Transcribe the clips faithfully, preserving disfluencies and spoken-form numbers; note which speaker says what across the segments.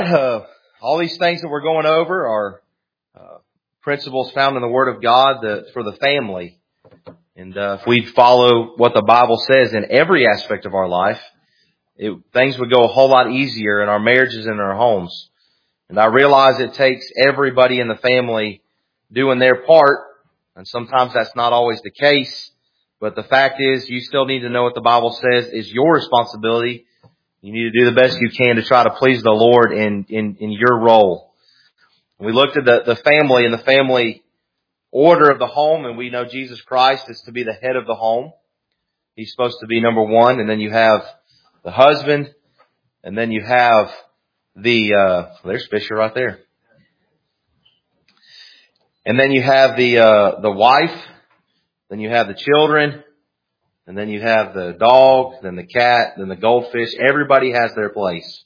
Speaker 1: Uh, all these things that we're going over are uh, principles found in the Word of God that, for the family. And uh, if we follow what the Bible says in every aspect of our life, it, things would go a whole lot easier in our marriages and in our homes. And I realize it takes everybody in the family doing their part, and sometimes that's not always the case. But the fact is, you still need to know what the Bible says is your responsibility. You need to do the best you can to try to please the Lord in, in, in your role. We looked at the, the family and the family order of the home, and we know Jesus Christ is to be the head of the home. He's supposed to be number one, and then you have the husband, and then you have the, uh, there's Fisher right there. And then you have the, uh, the wife, then you have the children, and then you have the dog, then the cat, then the goldfish. Everybody has their place.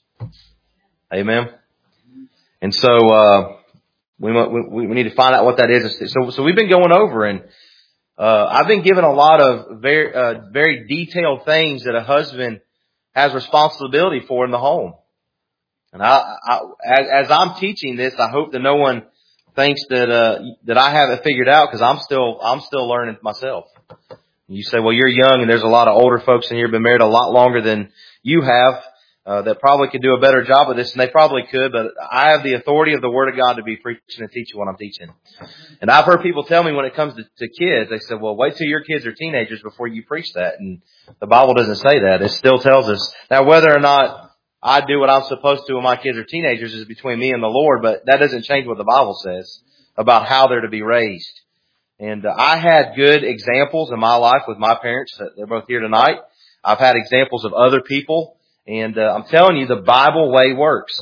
Speaker 1: Amen. And so, uh, we, we, we need to find out what that is. So, so we've been going over, and, uh, I've been given a lot of very, uh, very detailed things that a husband has responsibility for in the home. And I, I as, as I'm teaching this, I hope that no one thinks that, uh, that I have it figured out, because I'm still, I'm still learning myself. You say, well, you're young, and there's a lot of older folks in here who've been married a lot longer than you have, uh, that probably could do a better job of this, and they probably could, but I have the authority of the Word of God to be preaching and teaching what I'm teaching. And I've heard people tell me when it comes to, to kids, they say, well, wait till your kids are teenagers before you preach that. And the Bible doesn't say that. It still tells us. Now, whether or not I do what I'm supposed to when my kids are teenagers is between me and the Lord, but that doesn't change what the Bible says about how they're to be raised. And uh, I had good examples in my life with my parents. They're both here tonight. I've had examples of other people. And uh, I'm telling you, the Bible way works.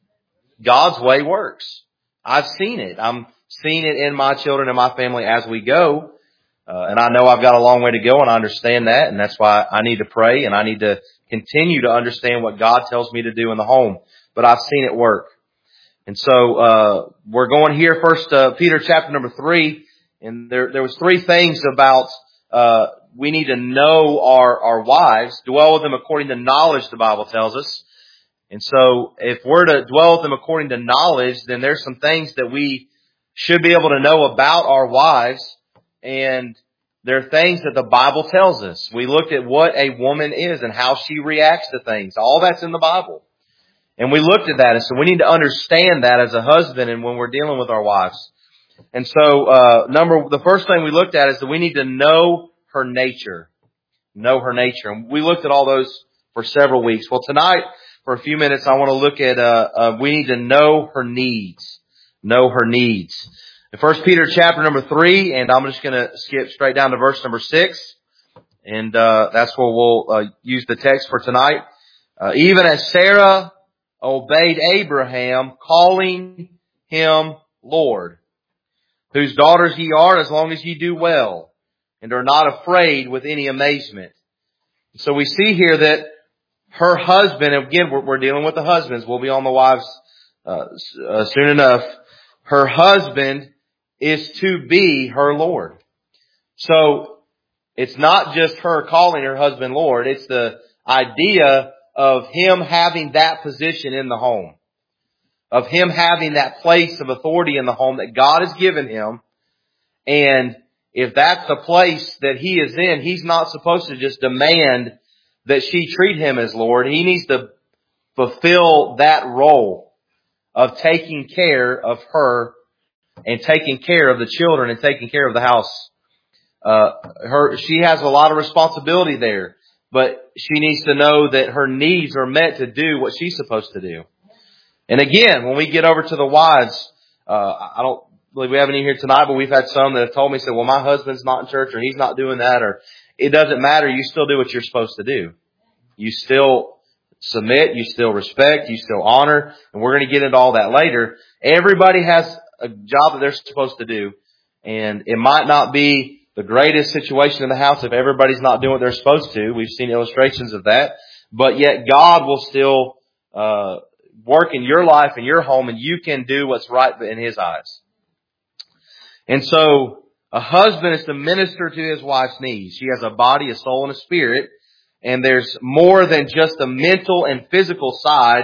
Speaker 1: God's way works. I've seen it. I'm seeing it in my children and my family as we go. Uh, and I know I've got a long way to go, and I understand that. And that's why I need to pray, and I need to continue to understand what God tells me to do in the home. But I've seen it work. And so uh we're going here first, uh, Peter chapter number three. And there, there was three things about, uh, we need to know our, our wives, dwell with them according to knowledge, the Bible tells us. And so if we're to dwell with them according to knowledge, then there's some things that we should be able to know about our wives. And there are things that the Bible tells us. We looked at what a woman is and how she reacts to things. All that's in the Bible. And we looked at that. And so we need to understand that as a husband and when we're dealing with our wives. And so, uh, number, the first thing we looked at is that we need to know her nature. Know her nature. And we looked at all those for several weeks. Well, tonight, for a few minutes, I want to look at, uh, uh, we need to know her needs. Know her needs. In First Peter chapter number three, and I'm just going to skip straight down to verse number six. And, uh, that's where we'll, uh, use the text for tonight. Uh, even as Sarah obeyed Abraham, calling him Lord, whose daughters ye are, as long as ye do well, and are not afraid with any amazement. So we see here that her husband, and again, we're, we're dealing with the husbands. We'll be on the wives uh, uh, soon enough. Her husband is to be her Lord. So it's not just her calling her husband Lord. It's the idea of him having that position in the home. Of him having that place of authority in the home that God has given him. And if that's the place that he is in, he's not supposed to just demand that she treat him as Lord. He needs to fulfill that role of taking care of her and taking care of the children and taking care of the house. Uh, her, she has a lot of responsibility there, but she needs to know that her needs are met to do what she's supposed to do. And again, when we get over to the wives, uh, I don't believe we have any here tonight, but we've had some that have told me, said, well, my husband's not in church, or he's not doing that, or it doesn't matter. You still do what you're supposed to do. You still submit, you still respect, you still honor, and we're going to get into all that later. Everybody has a job that they're supposed to do, and it might not be the greatest situation in the house if everybody's not doing what they're supposed to. We've seen illustrations of that, but yet God will still, uh, work in your life and your home, and you can do what's right in His eyes. And so a husband is to minister to his wife's needs. She has a body, a soul, and a spirit. And there's more than just the mental and physical side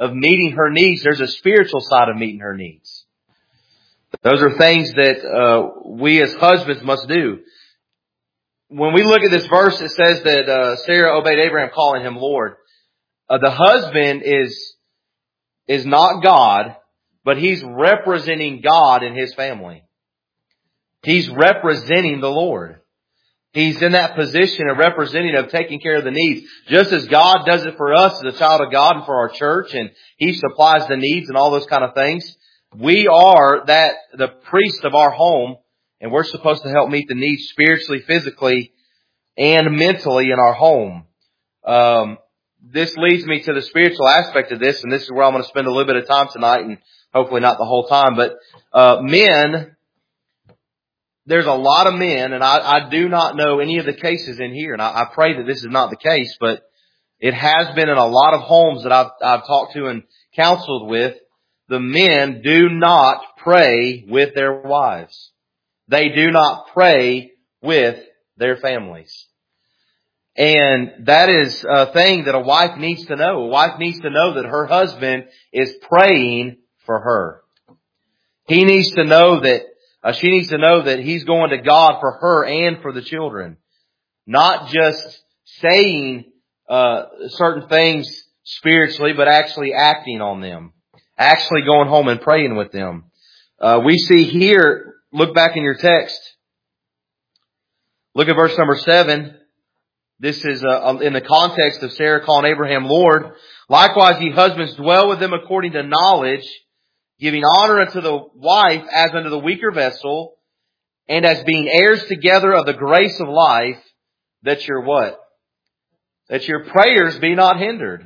Speaker 1: of meeting her needs, there's a spiritual side of meeting her needs. Those are things that uh, we as husbands must do. When we look at this verse, it says that uh, Sarah obeyed Abraham, calling him Lord. Uh, the husband is is not God, but he's representing God in his family. He's representing the Lord. He's in that position of representing, of taking care of the needs. Just as God does it for us as a child of God and for our church, and He supplies the needs and all those kind of things. We are that, the priest of our home, and we're supposed to help meet the needs spiritually, physically, and mentally in our home. Um, this leads me to the spiritual aspect of this, and this is where I'm going to spend a little bit of time tonight, and hopefully not the whole time, but uh men, there's a lot of men, and I, I do not know any of the cases in here, and I, I pray that this is not the case, but it has been in a lot of homes that I've, I've talked to and counseled with. The men do not pray with their wives. They do not pray with their families. And that is a thing that a wife needs to know. A wife needs to know that her husband is praying for her. He needs to know that Uh, she needs to know that he's going to God for her and for the children. Not just saying uh certain things spiritually, but actually acting on them. Actually going home and praying with them. Uh we see here, look back in your text. Look at verse number seven. This is uh, in the context of Sarah calling Abraham Lord. Likewise, ye husbands, dwell with them according to knowledge, giving honor unto the wife as unto the weaker vessel, and as being heirs together of the grace of life, that your what? That your prayers be not hindered.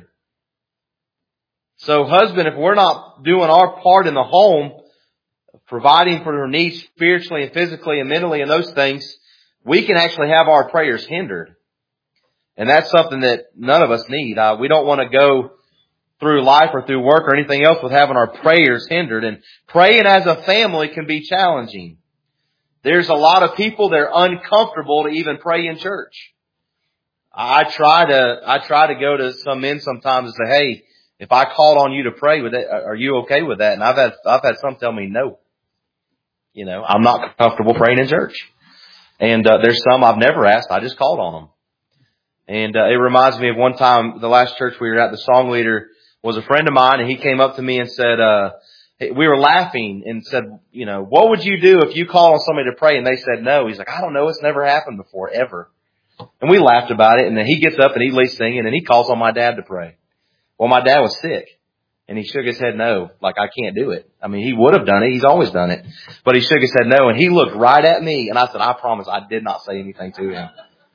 Speaker 1: So husband, if we're not doing our part in the home, providing for her needs spiritually and physically and mentally and those things, we can actually have our prayers hindered. And that's something that none of us need. Uh, we don't want to go through life or through work or anything else with having our prayers hindered. And praying as a family can be challenging. There's a lot of people that are uncomfortable to even pray in church. I try to, I try to go to some men sometimes and say, hey, if I called on you to pray, with it, are you okay with that? And I've had, I've had some tell me no. You know, I'm not comfortable praying in church. And uh, there's some I've never asked. I just called on them. And uh, it reminds me of one time, the last church we were at, the song leader was a friend of mine, and he came up to me and said, uh, we were laughing and said, you know, what would you do if you called on somebody to pray and they said no? He's like, I don't know. It's never happened before, ever. And we laughed about it. And then he gets up and he leaves singing and he calls on my dad to pray. Well, my dad was sick and he shook his head no, like I can't do it. I mean, he would have done it. He's always done it. But he shook his head no, and he looked right at me and I said, I promise I did not say anything to him.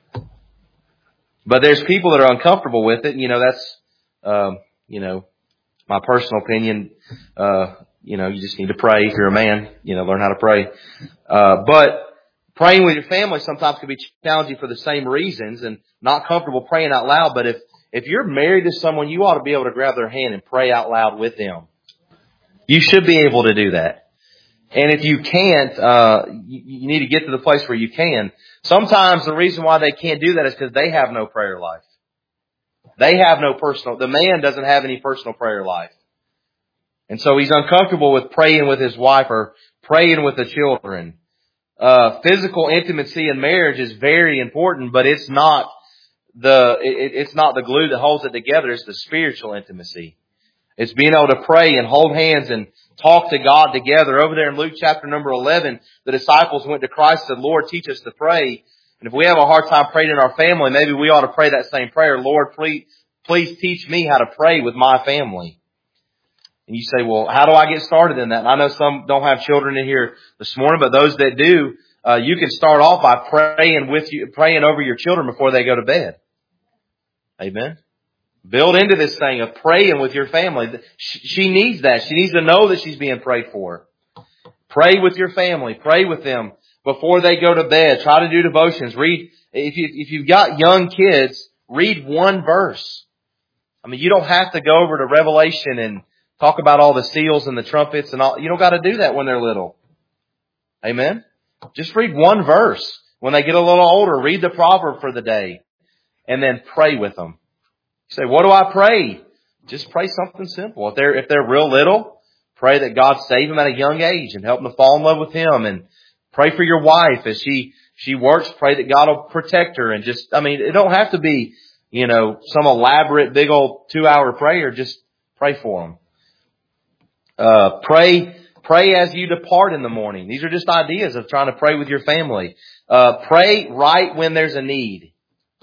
Speaker 1: But there's people that are uncomfortable with it. And, you know, that's, um, you know, my personal opinion. Uh, you know, you just need to pray. If you're a man, you know, learn how to pray. Uh, but praying with your family sometimes can be challenging for the same reasons and not comfortable praying out loud. But if, if you're married to someone, you ought to be able to grab their hand and pray out loud with them. You should be able to do that. And if you can't, uh, you, you need to get to the place where you can. Sometimes the reason why they can't do that is because they have no prayer life. They have no personal, the man doesn't have any personal prayer life. And so he's uncomfortable with praying with his wife or praying with the children. Uh, physical intimacy in marriage is very important, but it's not the, it, it's not the glue that holds it together. It's the spiritual intimacy. It's being able to pray and hold hands and talk to God together. Over there in Luke chapter number eleven, the disciples went to Christ and said, Lord, teach us to pray. And if we have a hard time praying in our family, maybe we ought to pray that same prayer. Lord, please, please teach me how to pray with my family. And you say, well, how do I get started in that? And I know some don't have children in here this morning, but those that do, uh, you can start off by praying with you, praying over your children before they go to bed. Amen. Build into this thing of praying with your family. She needs that. She needs to know that she's being prayed for. Pray with your family. Pray with them before they go to bed. Try to do devotions. Read, if you, if you've got young kids, read one verse. I mean, you don't have to go over to Revelation and talk about all the seals and the trumpets and all. You don't got to do that when they're little. Amen. Just read one verse. When they get a little older, read the proverb for the day and then pray with them. You say, what do I pray? just pray something simple. If they're, if they're real little, pray that God save them at a young age and help them to fall in love with Him. And pray for your wife as she, she works. Pray that God will protect her. And just, I mean, it don't have to be, you know, some elaborate big old two hour prayer. Just pray for them. Uh, pray, pray as you depart in the morning. These are just ideas of trying to pray with your family. Uh, pray right when there's a need.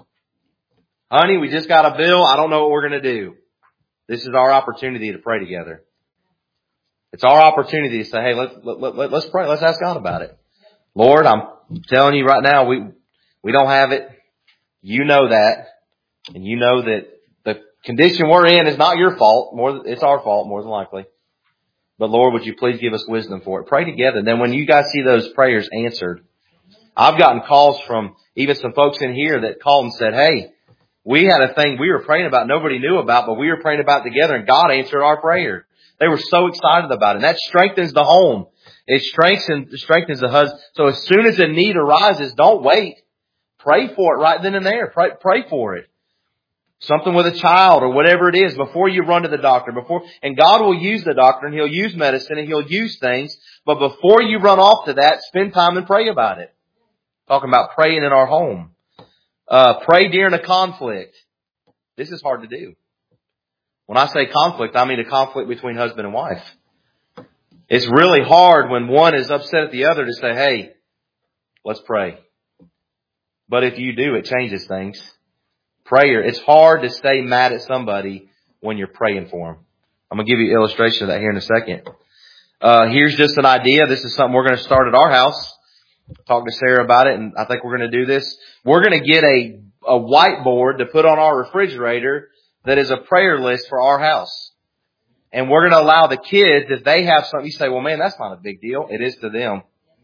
Speaker 1: Honey, we just got a bill. I don't know what we're going to do. This is our opportunity to pray together. It's our opportunity to say, hey, let, let, let, let's pray. Let's ask God about it. Lord, I'm telling you right now, we, we don't have it. You know that. And you know that the condition we're in is not your fault. More, it's our fault, more than likely. But Lord, would you please give us wisdom for it? Pray together. And then when you guys see those prayers answered, I've gotten calls from even some folks in here that called and said, hey, we had a thing we were praying about nobody knew about, but we were praying about it together and God answered our prayer. They were so excited about it. And that strengthens the home. It strengthens, strengthens the husband. So as soon as a need arises, don't wait. Pray for it right then and there. Pray, pray for it. Something with a child or whatever it is before you run to the doctor. Before, and God will use the doctor and He'll use medicine and He'll use things. But before you run off to that, spend time and pray about it. Talking about praying in our home. Uh, pray during a conflict. This is hard to do. When I say conflict, I mean a conflict between husband and wife. It's really hard when one is upset at the other to say, hey, let's pray. But if you do, it changes things. Prayer. It's hard to stay mad at somebody when you're praying for them. I'm going to give you an illustration of that here in a second. Uh, here's just an idea. This is something we're going to start at our house. Talk to Sarah about it, and I think we're going to do this. We're going to get a, a whiteboard to put on our refrigerator that is a prayer list for our house. And we're going to allow the kids, if they have something, you say, well, man, that's not a big deal. It is to them.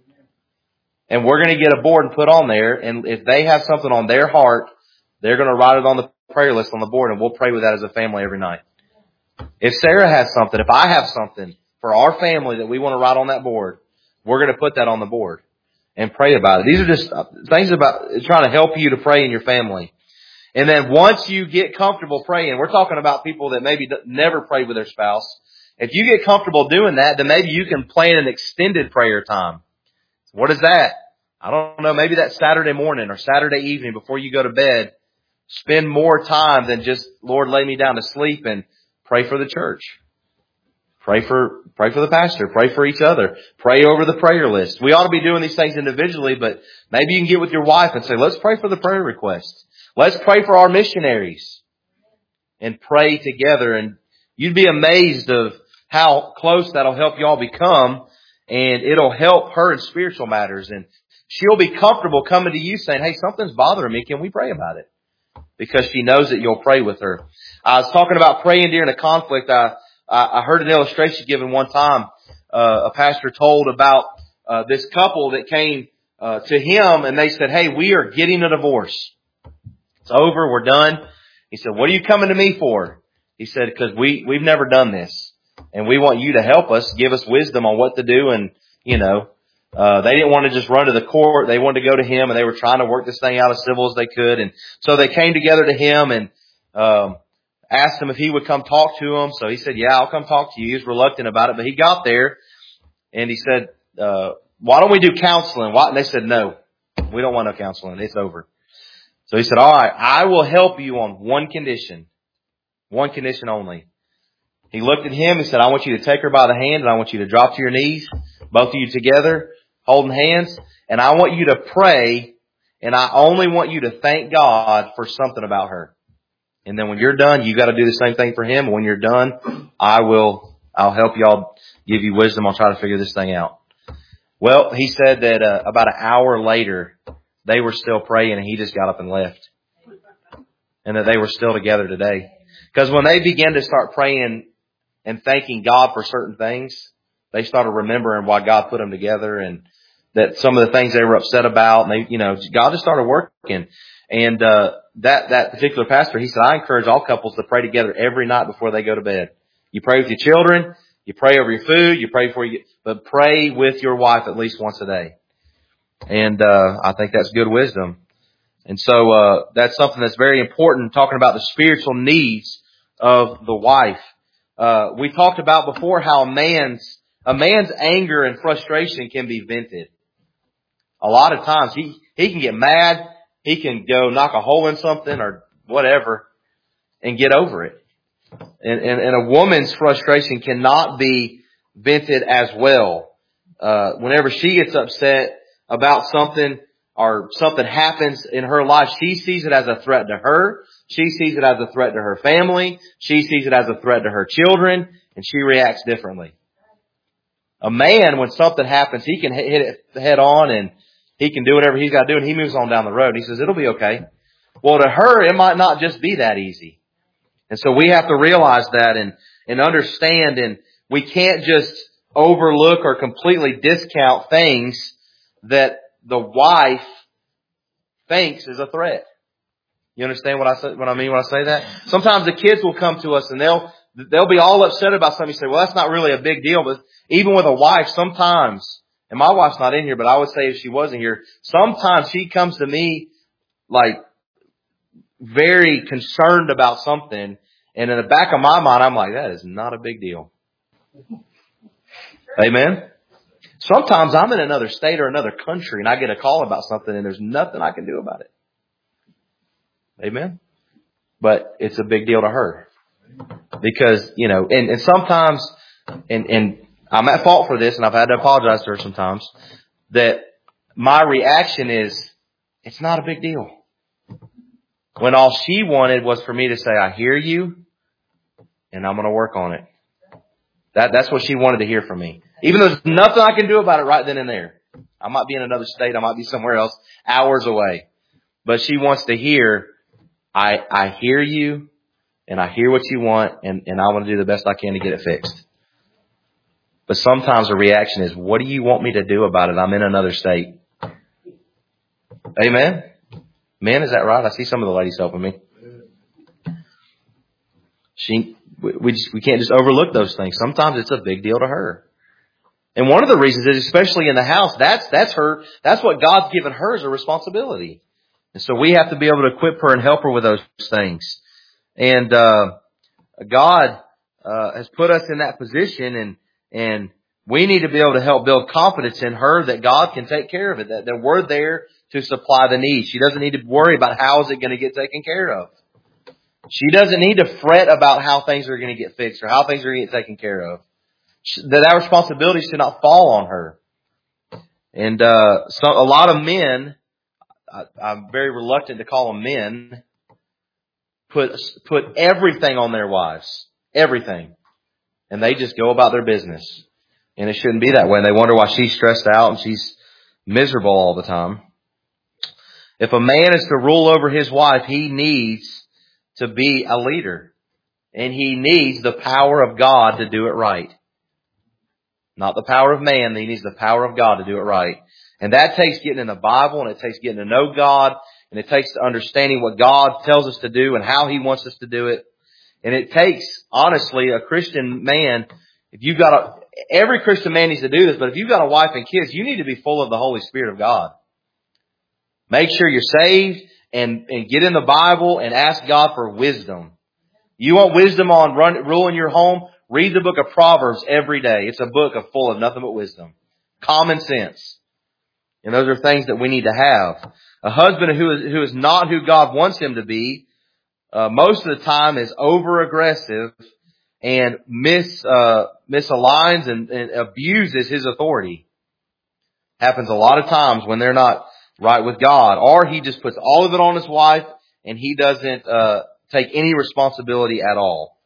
Speaker 1: And we're going to get a board and put on there, and if they have something on their heart, they're going to write it on the prayer list on the board, and we'll pray with that as a family every night. If Sarah has something, if I have something for our family that we want to write on that board, we're going to put that on the board and pray about it. These are just things about trying to help you to pray in your family. And then once you get comfortable praying, we're talking about people that maybe never prayed with their spouse. If you get comfortable doing that, then maybe you can plan an extended prayer time. What is that? I don't know. Maybe that Saturday morning or Saturday evening before you go to bed, spend more time than just, Lord, lay me down to sleep, and pray for the church. Pray for, pray for the pastor. Pray for each other. Pray over the prayer list. We ought to be doing these things individually, but maybe you can get with your wife and say, let's pray for the prayer requests. Let's pray for our missionaries and pray together. And you'd be amazed of how close that'll help y'all become, and it'll help her in spiritual matters. And she'll be comfortable coming to you saying, hey, something's bothering me. Can we pray about it? Because she knows that you'll pray with her. I was talking about praying during a conflict. I, I heard an illustration given one time. Uh, a pastor told about uh, this couple that came uh, to him, and they said, hey, we are getting a divorce. It's over. We're done. He said, what are you coming to me for? He said, because we, we've never done this, and we want you to help us, give us wisdom on what to do. And, you know, uh, they didn't want to just run to the court. They wanted to go to him, and they were trying to work this thing out as civil as they could. And so they came together to him and um, asked him if he would come talk to them. So he said, yeah, I'll come talk to you. He was reluctant about it, but he got there, and he said, uh, why don't we do counseling? Why? And they said, no, we don't want no counseling. It's over. So he said, all right, I will help you on one condition. One condition only. He looked at him and said, I want you to take her by the hand, and I want you to drop to your knees, both of you together, holding hands, and I want you to pray, and I only want you to thank God for something about her. And then when you're done, you got to do the same thing for him. When you're done, I will, I'll help y'all, give you wisdom. I'll try to figure this thing out. Well, he said that uh, about an hour later, they were still praying, and he just got up and left. And that they were still together today. Because when they began to start praying and thanking God for certain things, they started remembering why God put them together, and that some of the things they were upset about, and they, you know, God just started working. And uh that that particular pastor, he said, I encourage all couples to pray together every night before they go to bed. You pray with your children, you pray over your food, you pray before you get, but pray with your wife at least once a day. And uh I think that's good wisdom. And so uh that's something that's very important, talking about the spiritual needs of the wife. Uh, we talked about before how a man's, a man's anger and frustration can be vented. A lot of times he, he can get mad. He can go knock a hole in something or whatever and get over it. And, and, and a woman's frustration cannot be vented as well. Uh, whenever she gets upset about something or something happens in her life, she sees it as a threat to her. She sees it as a threat to her family. She sees it as a threat to her children, and she reacts differently. A man, when something happens, he can hit it head on and he can do whatever he's got to do, and he moves on down the road. He says, it'll be okay. Well, to her, it might not just be that easy. And so we have to realize that and, and understand, and we can't just overlook or completely discount things that the wife thinks is a threat. You understand what I say, what I mean when I say that? Sometimes the kids will come to us and they'll, they'll be all upset about something. You say, well, that's not really a big deal. But even with a wife, sometimes, and my wife's not in here, but I would say if she wasn't here, sometimes she comes to me like very concerned about something. And in the back of my mind, I'm like, that is not a big deal. Amen. Sometimes I'm in another state or another country and I get a call about something and there's nothing I can do about it. Amen. But it's a big deal to her. Because, you know, and, and sometimes, and, and I'm at fault for this and I've had to apologize to her sometimes, that my reaction is, it's not a big deal. When all she wanted was for me to say, I hear you and I'm going to work on it. That, that's what she wanted to hear from me. Even though there's nothing I can do about it right then and there. I might be in another state. I might be somewhere else, hours away. But she wants to hear, I, I hear you and I hear what you want and, and I want to do the best I can to get it fixed. But sometimes the reaction is, what do you want me to do about it? I'm in another state. Amen? Men, is that right? I see some of the ladies helping me. She, we just, we can't just overlook those things. Sometimes it's a big deal to her. And one of the reasons is, especially in the house, that's, that's her, that's what God's given her as a responsibility. And so we have to be able to equip her and help her with those things. And, uh, God, uh, has put us in that position and, and we need to be able to help build confidence in her that God can take care of it, that, that we're there to supply the needs. She doesn't need to worry about how is it going to get taken care of. She doesn't need to fret about how things are going to get fixed or how things are going to get taken care of. That that responsibility should not fall on her. And uh so a lot of men, I, I'm very reluctant to call them men, put put everything on their wives, everything, and they just go about their business. And it shouldn't be that way. And they wonder why she's stressed out and she's miserable all the time. If a man is to rule over his wife, he needs to be a leader, and he needs the power of God to do it right. Not the power of man. He needs the power of God to do it right. And that takes getting in the Bible, and it takes getting to know God, and it takes understanding what God tells us to do and how He wants us to do it. And it takes, honestly, a Christian man, if you've got a, every Christian man needs to do this, but if you've got a wife and kids, you need to be full of the Holy Spirit of God. Make sure you're saved and, and get in the Bible and ask God for wisdom. You want wisdom on run, ruling your home? Read the book of Proverbs every day. It's a book of full of nothing but wisdom. Common sense. And those are things that we need to have. A husband who is, who is not who God wants him to be, uh, most of the time is over-aggressive and mis, uh, misaligns and, and abuses his authority. Happens a lot of times when they're not right with God. Or he just puts all of it on his wife and he doesn't, uh, take any responsibility at all.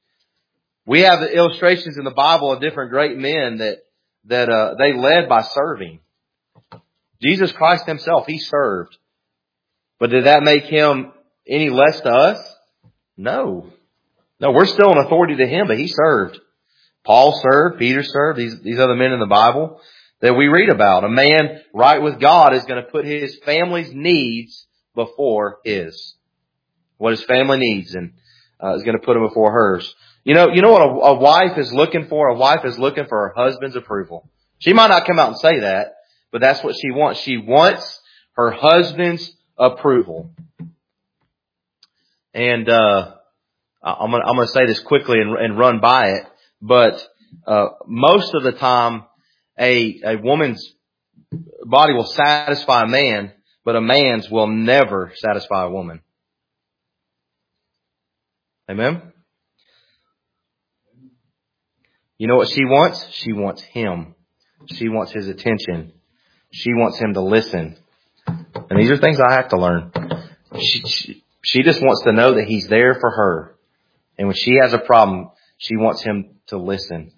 Speaker 1: We have the illustrations in the Bible of different great men that, that, uh, they led by serving. Jesus Christ himself, he served. But did that make him any less to us? No. No, we're still in authority to him, but he served. Paul served, Peter served, these, these other men in the Bible that we read about. A man right with God is going to put his family's needs before his. What his family needs, and uh, is going to put them before hers. You know, you know what a, a wife is looking for? A wife is looking for her husband's approval. She might not come out and say that, but that's what she wants. She wants her husband's approval. And uh I'm going to, I'm going to say this quickly and, and run by it, but uh, most of the time, a a woman's body will satisfy a man, but a man's will never satisfy a woman. Amen? You know what she wants? She wants him. She wants his attention. She wants him to listen. And these are things I have to learn. She, she, she just wants to know that he's there for her. And when she has a problem, she wants him to listen.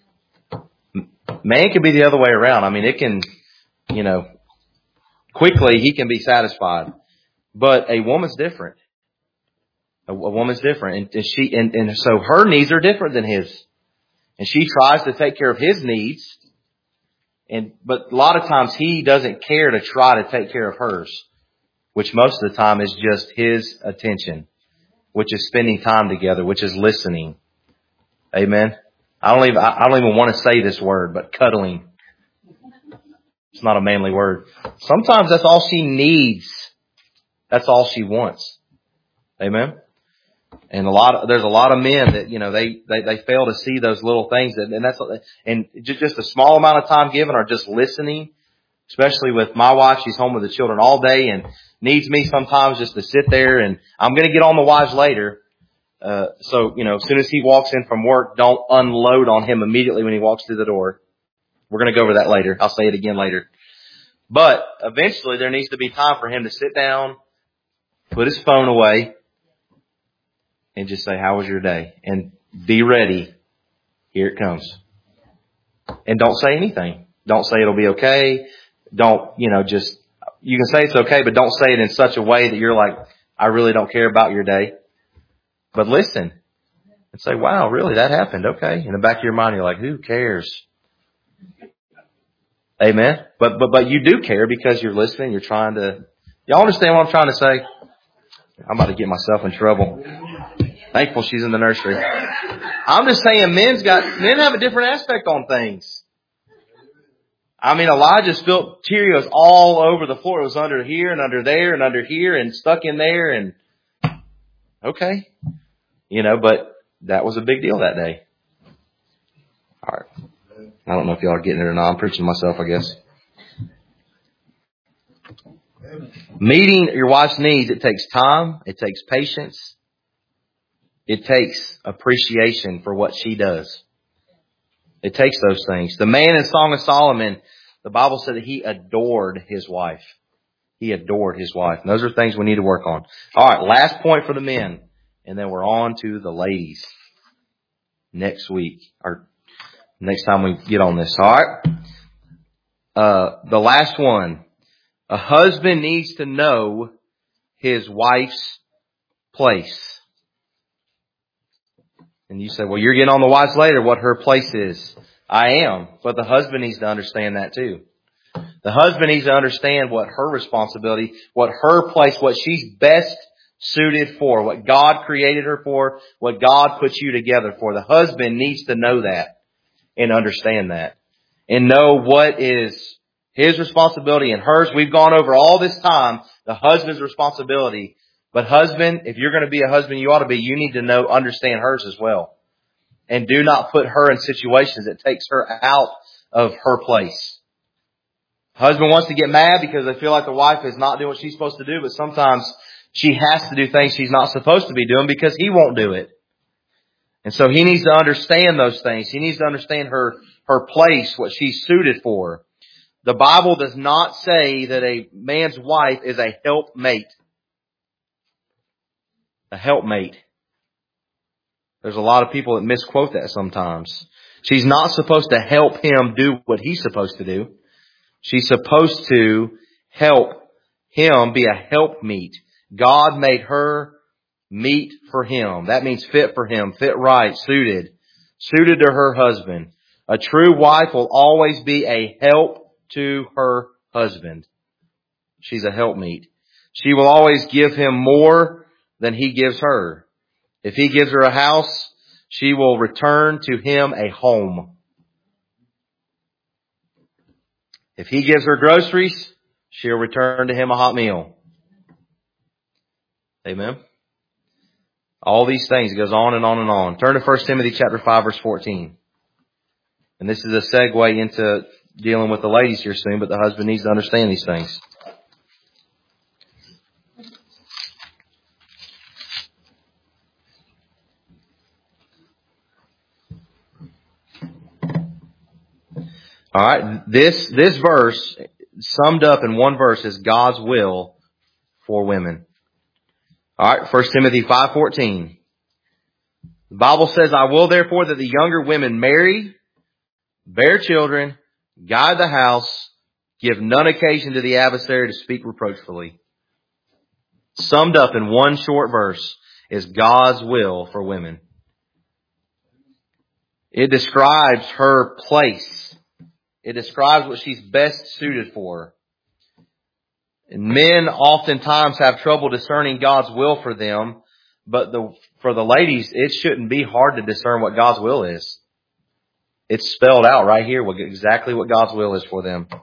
Speaker 1: Man can be the other way around. I mean, it can, you know, quickly he can be satisfied. But a woman's different. A, a woman's different. And, and she, and, and so her needs are different than his. And she tries to take care of his needs. And, but a lot of times he doesn't care to try to take care of hers, which most of the time is just his attention, which is spending time together, which is listening. Amen. I don't even, I don't even want to say this word, but cuddling. It's not a manly word. Sometimes that's all she needs. That's all she wants. Amen. And a lot of, there's a lot of men that, you know, they, they, they fail to see those little things, that, and that's, and just a small amount of time given or just listening, especially with my wife. She's home with the children all day and needs me sometimes just to sit there, and I'm going to get on the wives later. Uh, so, you know, as soon as he walks in from work, don't unload on him immediately when he walks through the door. We're going to go over that later. I'll say it again later. But eventually there needs to be time for him to sit down, put his phone away, and just say, how was your day? And be ready. Here it comes. And don't say anything. Don't say it'll be okay. Don't, you know, just, you can say it's okay, but don't say it in such a way that you're like, I really don't care about your day. But listen and say, wow, really, that happened. Okay. In the back of your mind, you're like, who cares? Amen. But, but, but you do care because you're listening. You're trying to, y'all understand what I'm trying to say? I'm about to get myself in trouble. Thankful she's in the nursery. I'm just saying men's got, men have a different aspect on things. I mean, Elijah spilled Cheerios all over the floor. It was under here and under there and under here and stuck in there, and okay. You know, but that was a big deal that day. All right. I don't know if y'all are getting it or not. I'm preaching to myself, I guess. Meeting your wife's needs, it takes time. It takes patience. It takes appreciation for what she does. It takes those things. The man in Song of Solomon, the Bible said that he adored his wife. He adored his wife. And those are things we need to work on. All right, last point for the men. And then we're on to the ladies next week, or next time we get on this. All right. Uh, the last one. A husband needs to know his wife's place. And you say, well, you're getting on the wives later, what her place is. I am. But the husband needs to understand that too. The husband needs to understand what her responsibility, what her place, what she's best suited for, what God created her for, what God put you together for. The husband needs to know that and understand that and know what is his responsibility and hers. We've gone over all this time the husband's responsibility. But husband, if you're going to be a husband, you ought to be, you need to know, understand hers as well. And do not put her in situations that takes her out of her place. Husband wants to get mad because they feel like the wife is not doing what she's supposed to do, but sometimes she has to do things she's not supposed to be doing because he won't do it. And so he needs to understand those things. He needs to understand her, her place, what she's suited for. The Bible does not say that a man's wife is a helpmate. A helpmate. There's a lot of people that misquote that sometimes. She's not supposed to help him do what he's supposed to do. She's supposed to help him be a helpmeet. God made her meet for him. That means fit for him, fit right, suited, suited to her husband. A true wife will always be a help to her husband. She's a helpmeet. She will always give him more than he gives her. If he gives her a house, she will return to him a home. If he gives her groceries, she'll return to him a hot meal. Amen. All these things. It goes on and on and on. Turn to First Timothy chapter five, verse fourteen. And this is a segue into dealing with the ladies here soon, but the husband needs to understand these things. All right. This, this verse, summed up in one verse, is God's will for women. All right. First Timothy five fourteen. The Bible says, I will therefore that the younger women marry, bear children, guide the house, give none occasion to the adversary to speak reproachfully. Summed up in one short verse is God's will for women. It describes her place. It describes what she's best suited for. And men oftentimes have trouble discerning God's will for them, but the, for the ladies, it shouldn't be hard to discern what God's will is. It's spelled out right here, what, exactly what God's will is for them.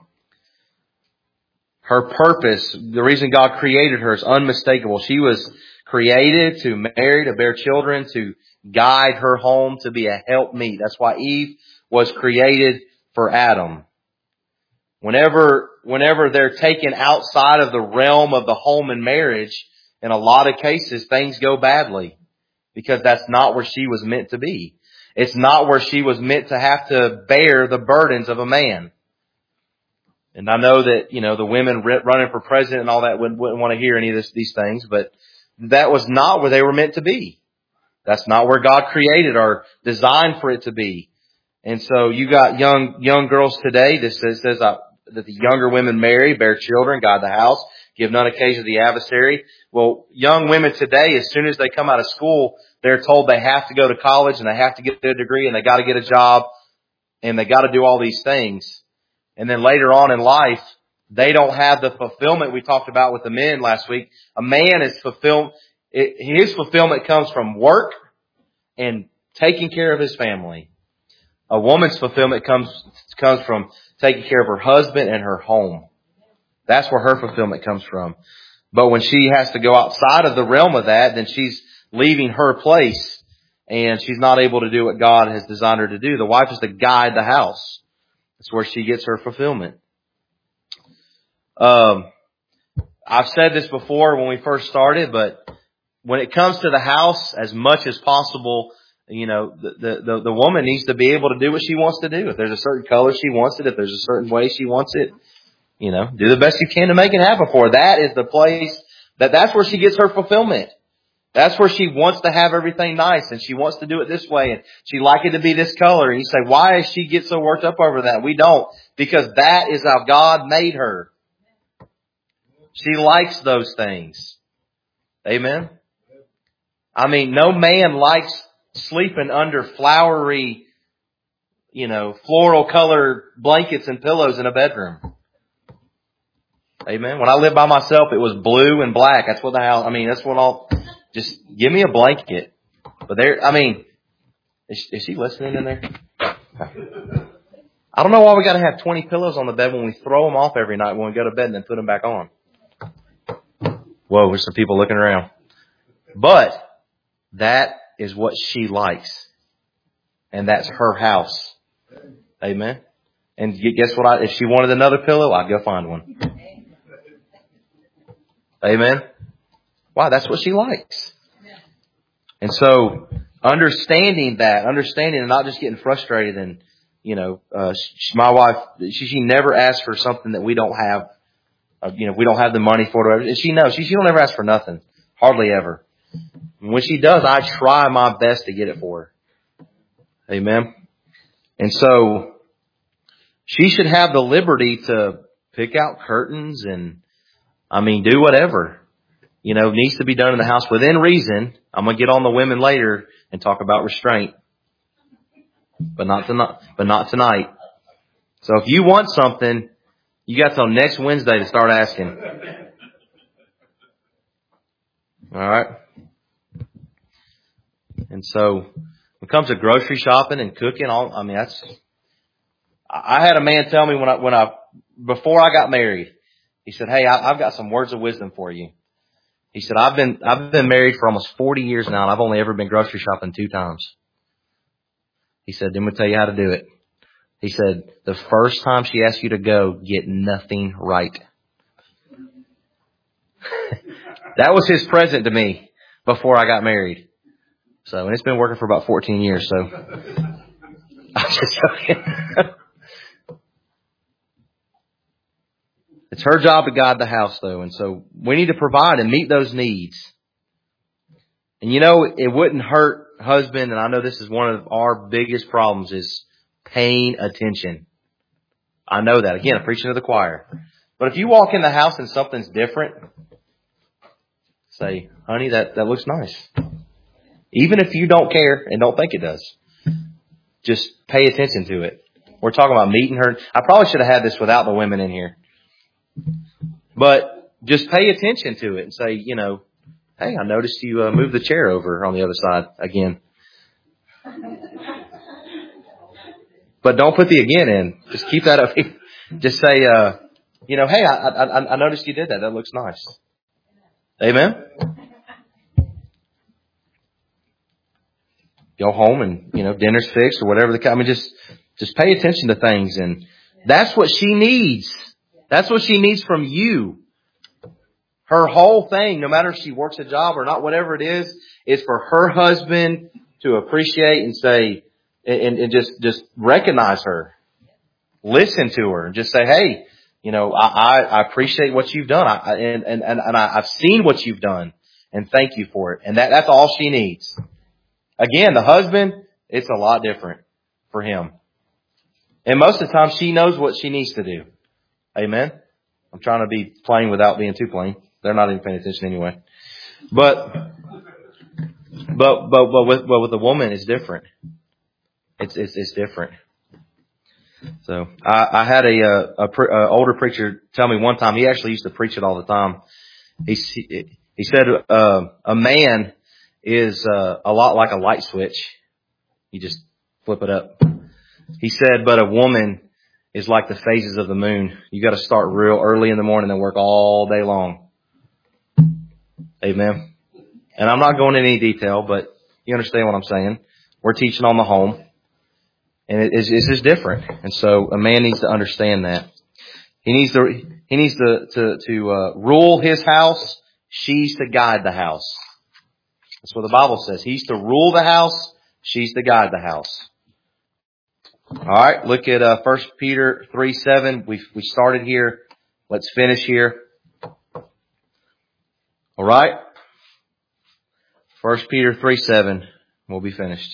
Speaker 1: Her purpose, the reason God created her, is unmistakable. She was created to marry, to bear children, to guide her home, to be a helpmeet. That's why Eve was created for Adam. Whenever, whenever they're taken outside of the realm of the home and marriage, in a lot of cases, things go badly. Because that's not where she was meant to be. It's not where she was meant to have to bear the burdens of a man. And I know that, you know, the women running for president and all that wouldn't, wouldn't want to hear any of this, these things, but that was not where they were meant to be. That's not where God created or designed for it to be. And so you got young, young girls today that says, says uh, that the younger women marry, bear children, guide the house, give none occasion to the adversary. Well, young women today, as soon as they come out of school, they're told they have to go to college and they have to get their degree and they got to get a job and they got to do all these things. And then later on in life, they don't have the fulfillment we talked about with the men last week. A man is fulfilled, it, his fulfillment comes from work and taking care of his family. A woman's fulfillment comes, comes from taking care of her husband and her home. That's where her fulfillment comes from. But when she has to go outside of the realm of that, then she's leaving her place and she's not able to do what God has designed her to do. The wife is to guide the house. That's where she gets her fulfillment. Um, I've said this before when we first started, but when it comes to the house, as much as possible, you know, the, the, the woman needs to be able to do what she wants to do. If there's a certain color she wants it, if there's a certain way she wants it, you know, do the best you can to make it happen for her. That is the place that that's where she gets her fulfillment. That's where she wants to have everything nice and she wants to do it this way and she like it to be this color. And you say, why does she get so worked up over that? We don't. Because that is how God made her. She likes those things. Amen. I mean, no man likes sleeping under flowery, you know, floral colored blankets and pillows in a bedroom. Amen. When I lived by myself, it was blue and black. That's what the house, I mean, that's what all, just give me a blanket. But there, I mean, is, is she listening in there? I don't know why we got to have twenty pillows on the bed when we throw them off every night when we go to bed and then put them back on. Whoa, there's some people looking around. But that is what she likes. And that's her house. Amen. And guess what? I, if she wanted another pillow, I'd go find one. Amen. Wow, that's what she likes. And so understanding that, understanding and not just getting frustrated and, you know, uh, she, my wife, she, she never asks for something that we don't have, uh, you know, we don't have the money for it. And she knows, she, she don't ever ask for nothing. Hardly ever. And when she does, I try my best to get it for her. Amen. And so she should have the liberty to pick out curtains and, I mean, do whatever, you know, needs to be done in the house within reason. I'm going to get on the women later and talk about restraint, but not tonight, but not tonight. So if you want something, you got till next Wednesday to start asking. All right. And so when it comes to grocery shopping and cooking, all, I mean, that's, I had a man tell me when I, when I, before I got married, he said, hey, I, I've got some words of wisdom for you. He said, I've been, I've been married for almost forty years now, and I've only ever been grocery shopping two times. He said, let me tell you how to do it. He said, the first time she asks you to go, get nothing right. That was his present to me before I got married. So, and it's been working for about fourteen years, so. I'm just joking. It's her job to guide the house, though, and so we need to provide and meet those needs. And you know, it wouldn't hurt husband, and I know this is one of our biggest problems, is paying attention. I know that. Again, I'm preaching to the choir. But if you walk in the house and something's different, say, honey, that, that looks nice. Even if you don't care and don't think it does, just pay attention to it. We're talking about meeting her. I probably should have had this without the women in here. But just pay attention to it and say, you know, hey, I noticed you uh, moved the chair over on the other side again. But don't put the again in. Just keep that up. Just say, uh, you know, hey, I, I, I noticed you did that. That looks nice. Amen? Go home and, you know, dinner's fixed or whatever the, I mean, just, just pay attention to things. And that's what she needs. That's what she needs from you. Her whole thing, no matter if she works a job or not, whatever it is, is for her husband to appreciate and say, and, and just, just recognize her. Listen to her and just say, hey, you know, I, I appreciate what you've done. I, and, and, and I, I've seen what you've done and thank you for it. And that, that's all she needs. Again, the husband, it's a lot different for him. And most of the time she knows what she needs to do. Amen. I'm trying to be plain without being too plain. They're not even paying attention anyway. But, but, but, but with, but with a woman, it's different. It's, it's, it's different. So I, I had a, a, a, a older preacher tell me one time, he actually used to preach it all the time. He, he said, uh, a man is, uh, a lot like a light switch. You just flip it up. He said, but a woman is like the phases of the moon. You got to start real early in the morning and work all day long. Amen. And I'm not going into any detail, but you understand what I'm saying. We're teaching on the home. And it, it's, it's just different. And so a man needs to understand that. He needs to, he needs to, to, to uh, rule his house. She's to guide the house. That's what the Bible says. He's to rule the house. She's to guide the house. All right. Look at uh, First Peter three seven. We we started here. Let's finish here. All right. First Peter three seven. We'll be finished.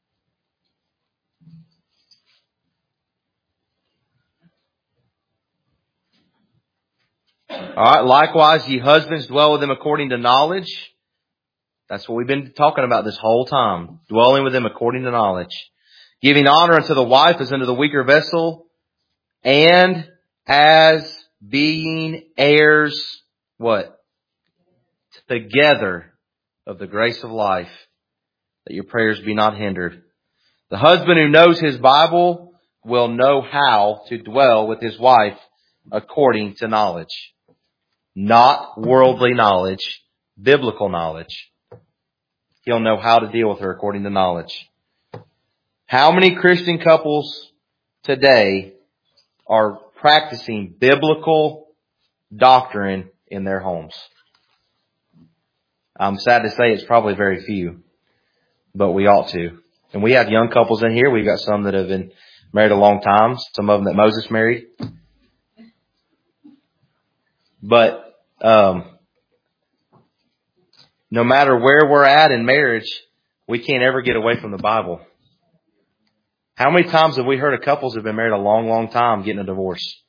Speaker 1: All right. Likewise, ye husbands, dwell with them according to knowledge. That's what we've been talking about this whole time. Dwelling with them according to knowledge. Giving honor unto the wife as unto the weaker vessel, and as being heirs, what? Together of the grace of life, that your prayers be not hindered. The husband who knows his Bible will know how to dwell with his wife according to knowledge. Not worldly knowledge, biblical knowledge. He'll know how to deal with her according to knowledge. How many Christian couples today are practicing biblical doctrine in their homes? I'm sad to say it's probably very few, but we ought to. And we have young couples in here. We've got some that have been married a long time, some of them that Moses married. But um, no matter where we're at in marriage, we can't ever get away from the Bible. How many times have we heard of couples that have been married a long, long time getting a divorce?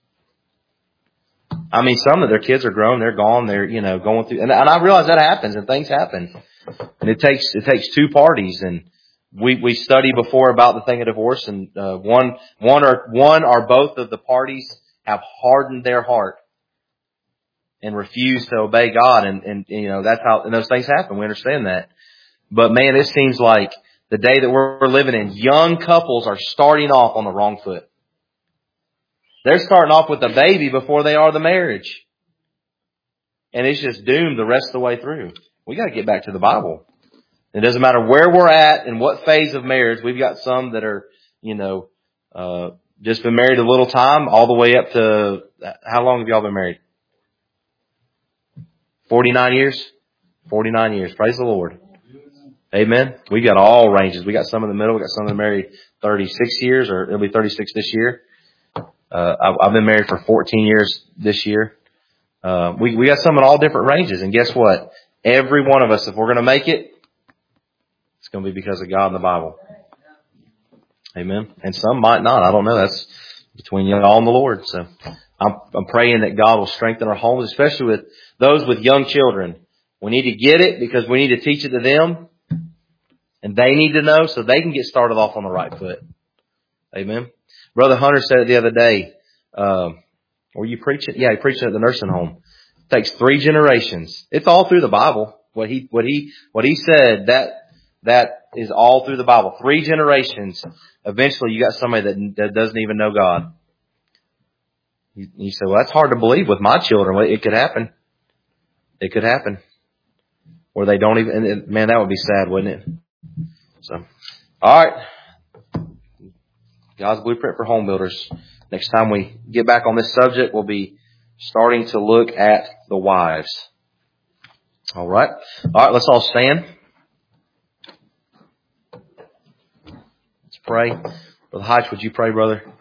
Speaker 1: I mean, some of their kids are grown, they're gone, they're, you know, going through, and, and I realize that happens and things happen. And it takes, it takes two parties. And we, we studied before about the thing of divorce, and, uh, one, one or, one or both of the parties have hardened their heart and refused to obey God. And, and, you know, that's how, and those things happen. We understand that. But man, it seems like the day that we're living in, young couples are starting off on the wrong foot. They're starting off with the baby before they are the marriage. and it's just doomed the rest of the way through. We got to get back to the Bible. It doesn't matter where we're at and what phase of marriage. We've got some that are, you know, uh, just been married a little time, all the way up to, how long have y'all been married? forty-nine years? forty-nine years. Praise the Lord. Amen. We got all ranges. We got some in the middle. We got some that are married thirty-six years, or it'll be thirty-six this year. Uh, I've, I've been married for fourteen years this year. Uh, we, we got some in all different ranges. And guess what? Every one of us, if we're going to make it, it's going to be because of God and the Bible. Amen. And some might not. I don't know. That's between y'all and the Lord. So I'm, I'm praying that God will strengthen our homes, especially with those with young children. We need to get it because we need to teach it to them. And they need to know so they can get started off on the right foot. Amen. Brother Hunter said it the other day. Um, were you preaching? Yeah, he preached at the nursing home. It takes three generations. It's all through the Bible. What he, what he, what he said, that, that is all through the Bible. Three generations. Eventually you got somebody that, that doesn't even know God. You, you say, well, that's hard to believe with my children. Well, it could happen. It could happen. Or they don't even, and man, that would be sad, wouldn't it? So, all right. God's blueprint for home builders. Next time we get back on this subject, we'll be starting to look at the wives. All right. All right, let's all stand. Let's pray. Brother Heitz, would you pray, brother?